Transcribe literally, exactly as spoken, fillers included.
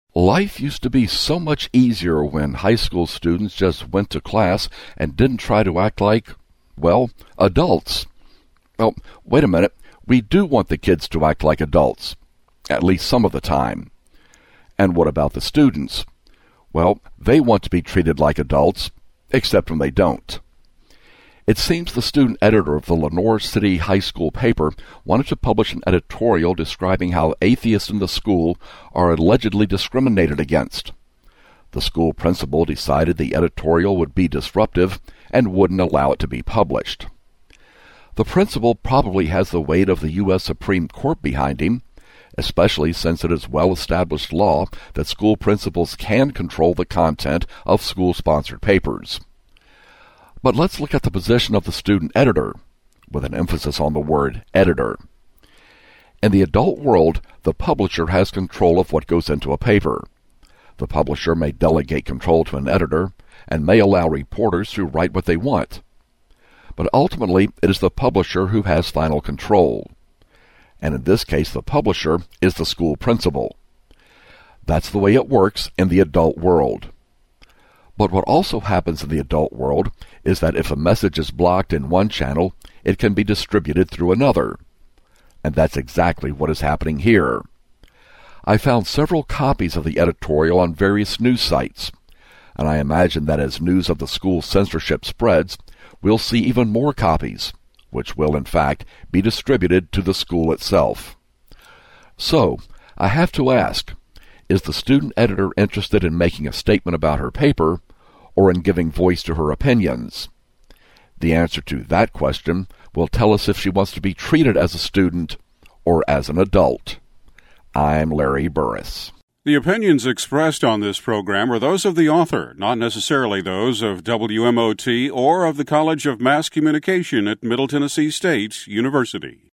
Life used to be so much easier when high school students just went to class and didn't try to act like, well, adults. Well, wait a minute. We do want the kids to act like adults, at least some of the time. And what about the students? Well, they want to be treated like adults, except when they don't. It seems the student editor of the Lenoir City High School paper wanted to publish an editorial describing how atheists in the school are allegedly discriminated against. The school principal decided the editorial would be disruptive and wouldn't allow it to be published. The principal probably has the weight of the U S Supreme Court behind him, especially since it is well-established law that school principals can control the content of school-sponsored papers. But let's look at the position of the student editor, with an emphasis on the word editor. In the adult world, the publisher has control of what goes into a paper. The publisher may delegate control to an editor, and may allow reporters to write what they want. But ultimately, it is the publisher who has final control. And in this case, the publisher is the school principal. That's the way it works in the adult world. But what also happens in the adult world is that if a message is blocked in one channel, it can be distributed through another. And that's exactly what is happening here. I found several copies of the editorial on various news sites, and I imagine that as news of the school censorship spreads, we'll see even more copies, which will, in fact, be distributed to the school itself. So, I have to ask, is the student editor interested in making a statement about her paper, or in giving voice to her opinions? The answer to that question will tell us if she wants to be treated as a student or as an adult. I'm Larry Burris. The opinions expressed on this program are those of the author, not necessarily those of W M O T or of the College of Mass Communication at Middle Tennessee State University.